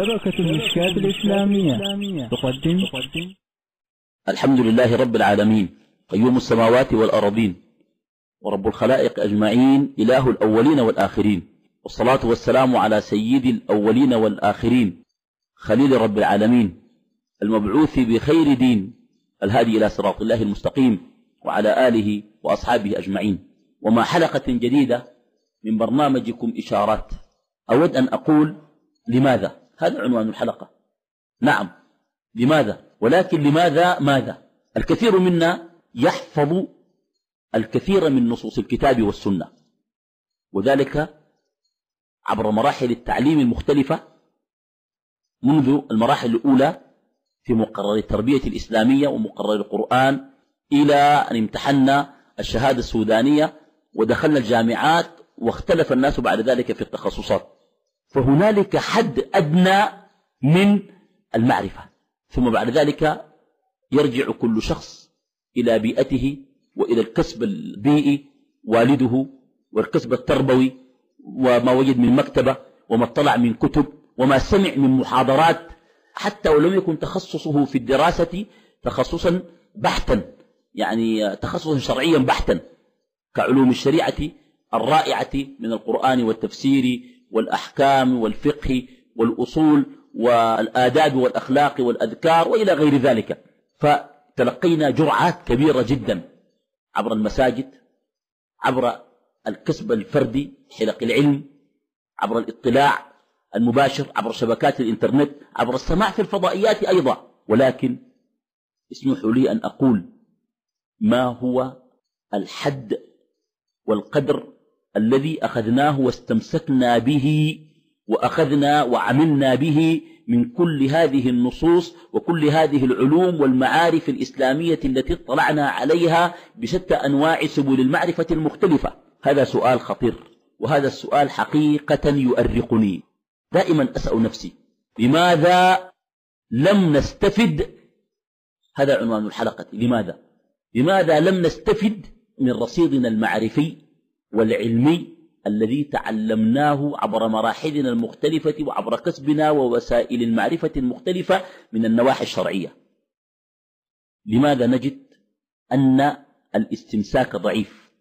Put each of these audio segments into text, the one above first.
شبكة المشكات الإسلامية تقدم. الحمد لله رب العالمين قيوم السماوات والأرضين ورب الخلائق أجمعين إله الأولين والآخرين، والصلاة والسلام على سيد الأولين والآخرين خليل رب العالمين المبعوث بخير دين الهادي إلى صراط الله المستقيم وعلى آله وأصحابه أجمعين. ومع حلقة جديدة من برنامجكم إشارات، أود أن أقول لماذا؟ هذا عنوان الحلقة. نعم، لماذا؟ ولكن لماذا ماذا؟ الكثير منا يحفظ الكثير من نصوص الكتاب والسنة، وذلك عبر مراحل التعليم المختلفة، منذ المراحل الأولى في مقرر التربية الإسلامية ومقرر القرآن، إلى أن امتحنا الشهادة السودانية ودخلنا الجامعات، واختلف الناس بعد ذلك في التخصصات. فهنالك حد أدنى من المعرفة، ثم بعد ذلك يرجع كل شخص إلى بيئته وإلى الكسب البيئي، والده والكسب التربوي، وما وجد من مكتبة وما اطلع من كتب وما سمع من محاضرات، حتى ولم يكن تخصصه في الدراسة تخصصا بحتا، يعني تخصصا شرعيا بحتا، كعلوم الشريعة الرائعة من القرآن والتفسير والأحكام والفقه والأصول والآداب والأخلاق والأذكار وإلى غير ذلك. فتلقينا جرعات كبيرة جدا عبر المساجد، عبر الكسب الفردي، حلق العلم، عبر الاطلاع المباشر، عبر شبكات الإنترنت، عبر السماع في الفضائيات أيضا. ولكن اسمحوا لي أن أقول ما هو الحد والقدر الذي أخذناه واستمسكنا به وأخذنا وعملنا به من كل هذه النصوص وكل هذه العلوم والمعارف الإسلامية التي اطلعنا عليها بشتى أنواع سبل المعرفة المختلفة. هذا سؤال خطير، وهذا السؤال حقيقة يؤرقني. دائما أسأل نفسي لماذا لم نستفد؟ هذا عنوان الحلقة. لماذا لم نستفد من رصيدنا المعرفي والعلمي الذي تعلمناه عبر مراحلنا المختلفة وعبر كسبنا ووسائل المعرفة المختلفة من النواحي الشرعية؟ لماذا نجد أن الاستمساك ضعيف،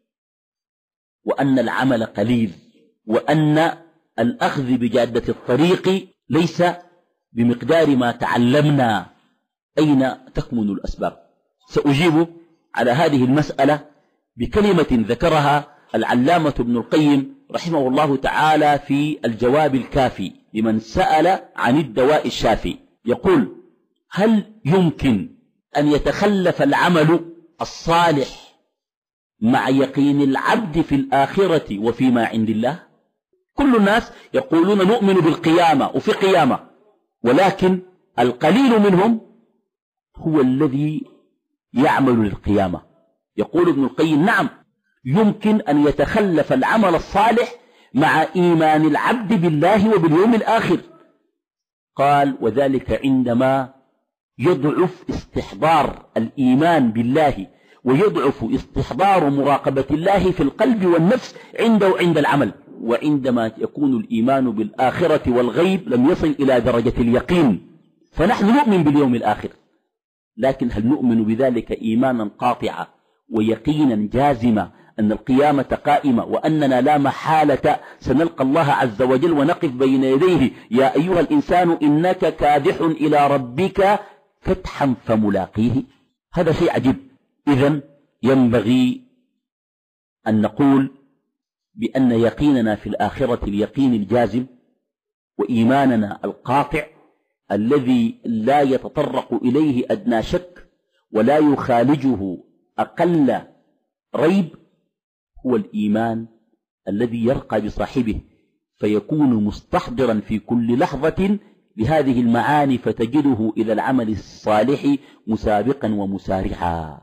وأن العمل قليل، وأن الأخذ بجادة الطريق ليس بمقدار ما تعلمنا؟ أين تكمن الأسباب؟ سأجيب على هذه المسألة بكلمة ذكرها العلامة ابن القيم رحمه الله تعالى في الجواب الكافي لمن سأل عن الدواء الشافي. يقول: هل يمكن أن يتخلف العمل الصالح مع يقين العبد في الآخرة وفيما عند الله؟ كل الناس يقولون نؤمن بالقيامة وفي قيامة، ولكن القليل منهم هو الذي يعمل للقيامة. يقول ابن القيم: نعم، يمكن أن يتخلف العمل الصالح مع إيمان العبد بالله وباليوم الآخر. قال: وذلك عندما يضعف استحضار الإيمان بالله، ويضعف استحضار مراقبة الله في القلب والنفس عند العمل. وعندما يكون الإيمان بالآخرة والغيب لم يصل إلى درجة اليقين. فنحن نؤمن باليوم الآخر، لكن هل نؤمن بذلك إيمانا قاطعا ويقينا جازما أن القيامة قائمة، وأننا لا محالة سنلقى الله عز وجل ونقف بين يديه: يا أيها الإنسان إنك كادح إلى ربك كدحا فملاقيه؟ هذا شيء عجيب. إذن ينبغي أن نقول بأن يقيننا في الآخرة اليقين الجازم، وإيماننا القاطع الذي لا يتطرق إليه أدنى شك ولا يخالجه أقل ريب، هو الإيمان الذي يرقى بصاحبه فيكون مستحضرا في كل لحظة لهذه المعاني، فتجده إلى العمل الصالح مسابقا ومسارعا.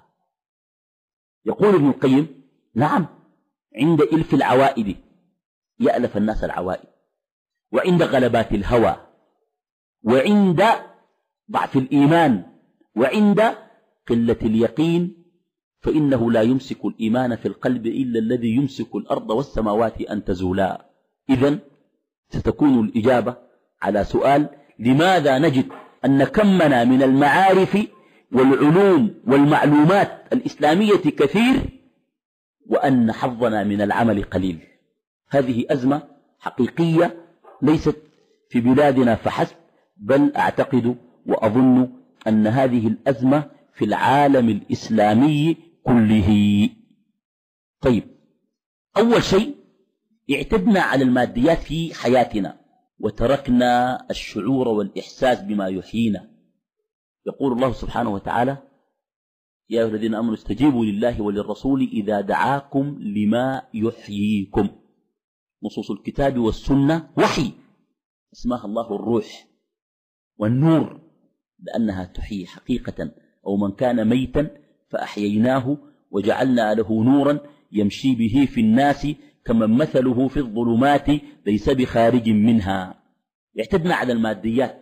يقول ابن القيم: نعم، عند إلف العوائد يألف الناس العوائد، وعند غلبات الهوى، وعند ضعف الإيمان، وعند قلة اليقين، فإنه لا يمسك الإيمان في القلب إلا الذي يمسك الأرض والسماوات أن تزولا. إذن ستكون الإجابة على سؤال لماذا نجد أن كمنا من المعارف والعلوم والمعلومات الإسلامية كثير وأن حظنا من العمل قليل؟ هذه أزمة حقيقية ليست في بلادنا فحسب، بل أعتقد وأظن أن هذه الأزمة في العالم الإسلامي كله. طيب، أول شيء اعتدنا على الماديات في حياتنا وتركنا الشعور والإحساس بما يحيينا. يقول الله سبحانه وتعالى: يا أيها الذين آمنوا استجيبوا لله وللرسول إذا دعاكم لما يحييكم. نصوص الكتاب والسنة وحي، اسمها الله الروح والنور، لأنها تحيي حقيقة. أو من كان ميتا فأحييناه وجعلنا له نورا يمشي به في الناس كمن مثله في الظلمات ليس بخارج منها. اعتدنا على الماديات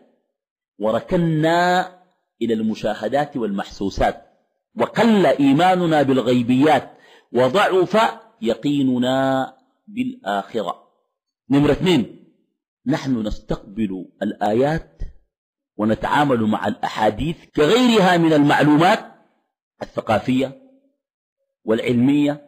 وركنا إلى المشاهدات والمحسوسات، وقل إيماننا بالغيبيات، وضعف يقيننا بالآخرة. نمرة 2، نحن نستقبل الآيات ونتعامل مع الأحاديث كغيرها من المعلومات الثقافية والعلمية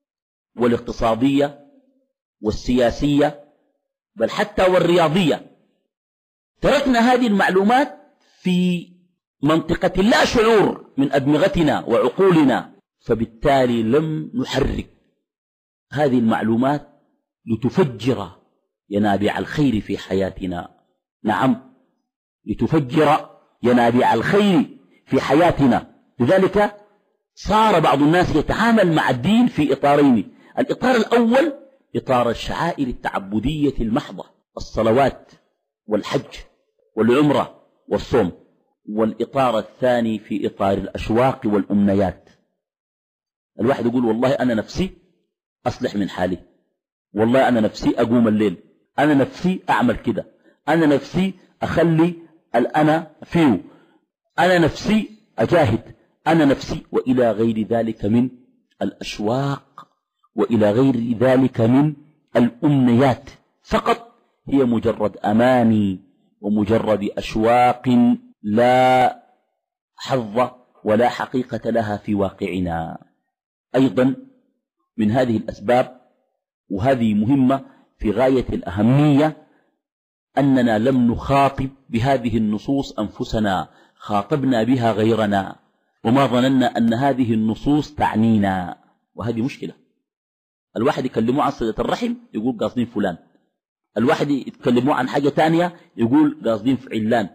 والاقتصادية والسياسية، بل حتى والرياضية. تركنا هذه المعلومات في منطقة لا شعور من أدمغتنا وعقولنا، فبالتالي لم نحرك هذه المعلومات لتفجر ينابيع الخير في حياتنا. نعم، لتفجر ينابيع الخير في حياتنا. لذلك صار بعض الناس يتعامل مع الدين في إطارين: الإطار الأول إطار الشعائر التعبدية المحضة، الصلوات والحج والعمرة والصوم، والإطار الثاني في إطار الأشواق والأمنيات. الواحد يقول: والله أنا نفسي أصلح من حالي، والله أنا نفسي أقوم الليل، أنا نفسي أعمل كده، أنا نفسي أخلي الأنا فيه، أنا نفسي أجاهد، أنا نفسي، وإلى غير ذلك من الأشواق وإلى غير ذلك من الأمنيات. فقط هي مجرد أماني ومجرد أشواق لا حظ ولا حقيقة لها في واقعنا. أيضا من هذه الأسباب، وهذه مهمة في غاية الأهمية، أننا لم نخاطب بهذه النصوص أنفسنا، خاطبنا بها غيرنا، وما ظننا أن هذه النصوص تعنينا، وهذه مشكلة. الواحد يكلمه عن صلة الرحم يقول قاصدين فلان، الواحد يتكلموا عن حاجة تانية يقول قاصدين في علان،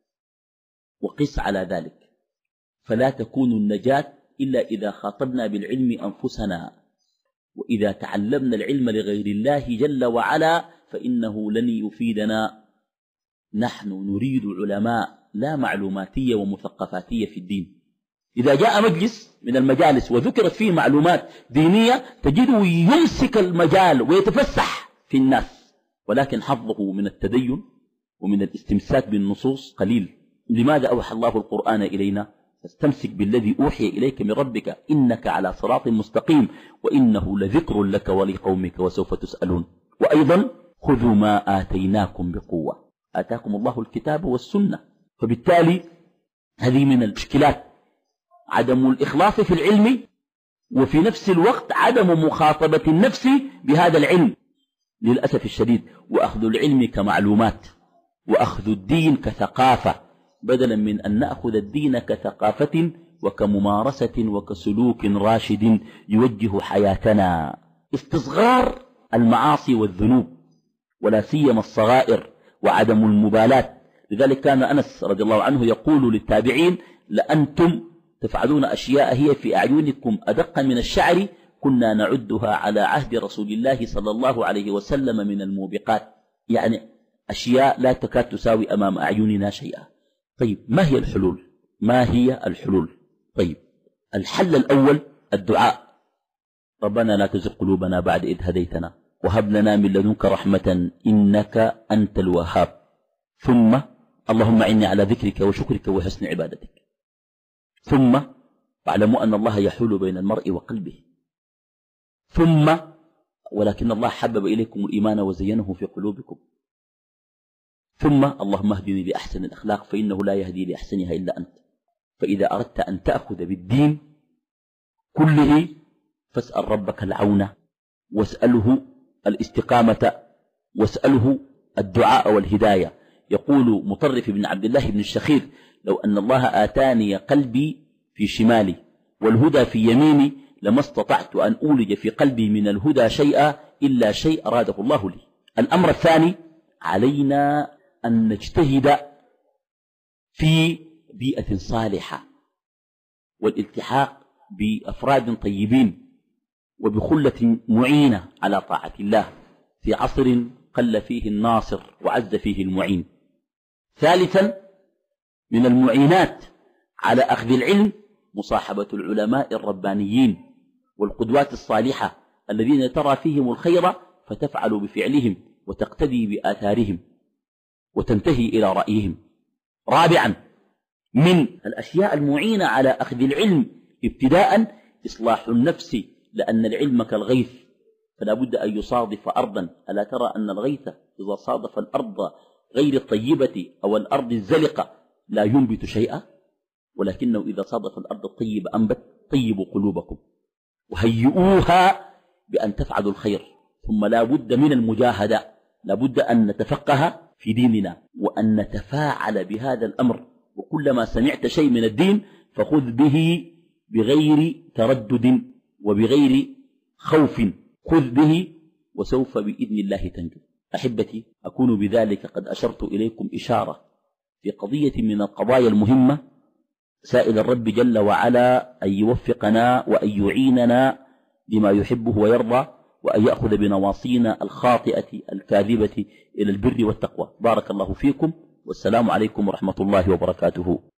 وقس على ذلك. فلا تكون النجاة إلا إذا خاطبنا بالعلم أنفسنا، وإذا تعلمنا العلم لغير الله جل وعلا فإنه لن يفيدنا. نحن نريد علماء لا معلوماتية ومثقفاتية في الدين. إذا جاء مجلس من المجالس وذكرت فيه معلومات دينية تجده يمسك المجال ويتفسح في الناس، ولكن حظه من التدين ومن الاستمساك بالنصوص قليل. لماذا أوحى الله القرآن إلينا؟ فاستمسك بالذي أوحي إليك من ربك إنك على صراط مستقيم وإنه لذكر لك ولقومك وسوف تسألون. وأيضا خذوا ما آتيناكم بقوة، آتاكم الله الكتاب والسنة. فبالتالي هذه من المشكلات، عدم الإخلاص في العلم، وفي نفس الوقت عدم مخاطبة النفس بهذا العلم للأسف الشديد، وأخذ العلم كمعلومات، وأخذ الدين كثقافة، بدلا من أن نأخذ الدين كثقافة وكممارسة وكسلوك راشد يوجه حياتنا. استصغار المعاصي والذنوب ولا سيما الصغائر وعدم المبالاة. لذلك كان أنس رضي الله عنه يقول للتابعين: لأنتم تفعلون أشياء هي في أعينكم أدق من الشعر كنا نعدها على عهد رسول الله صلى الله عليه وسلم من الموبقات، يعني أشياء لا تكاد تساوي أمام أعيننا شيئا. طيب، ما هي الحلول؟ ما هي الحلول؟ طيب، الحل الأول الدعاء: ربنا لا تزغ قلوبنا بعد إذ هديتنا وهب لنا من لدنك رحمة إنك أنت الوهاب. ثم اللهم إني على ذكرك وشكرك وحسن عبادتك. ثم واعلموا أن الله يحول بين المرء وقلبه. ثم ولكن الله حبب إليكم الإيمان وزينه في قلوبكم. ثم اللهم اهدني لأحسن الأخلاق فإنه لا يهدي لأحسنها إلا أنت. فإذا أردت أن تأخذ بالدين كله فاسأل ربك العون، واسأله الاستقامة، واسأله الدعاء والهداية. يقول مطرف بن عبد الله بن الشخير: لو أن الله آتاني قلبي في شمالي والهدى في يميني لما استطعت أن أولج في قلبي من الهدى شيئا إلا شيء أراده الله لي. الأمر الثاني: علينا أن نجتهد في بيئة صالحة والالتحاق بأفراد طيبين وبخلة معينة على طاعة الله في عصر قل فيه الناصر وعز فيه المعين. ثالثا، من المعينات على أخذ العلم مصاحبة العلماء الربانيين والقدوات الصالحة الذين ترى فيهم الخير فتفعل بفعلهم وتقتدي بآثارهم وتنتهي إلى رأيهم. رابعا، من الأشياء المعينة على أخذ العلم ابتداء إصلاح النفس، لأن العلم كالغيث فلا بد أن يصادف أرضا. ألا ترى أن الغيث إذا صادف الأرض غير الطيبة أو الأرض الزلقة لا ينبت شيئا، ولكنه إذا صادف الأرض الطيبة أنبت. طيبوا قلوبكم وهيئوها بأن تفعلوا الخير. ثم لا بد من المجاهدة، لا بد أن نتفقه في ديننا وأن نتفاعل بهذا الأمر. وكلما سمعت شيء من الدين فخذ به بغير تردد وبغير خوف، خذ به وسوف بإذن الله تنجو. أحبتي، أكون بذلك قد أشرت إليكم إشارة في قضية من القضايا المهمة، سائل الرب جل وعلا أن يوفقنا وأن يعيننا لما يحبه ويرضى، وأن يأخذ بنواصينا الخاطئة الكاذبة إلى البر والتقوى. بارك الله فيكم، والسلام عليكم ورحمة الله وبركاته.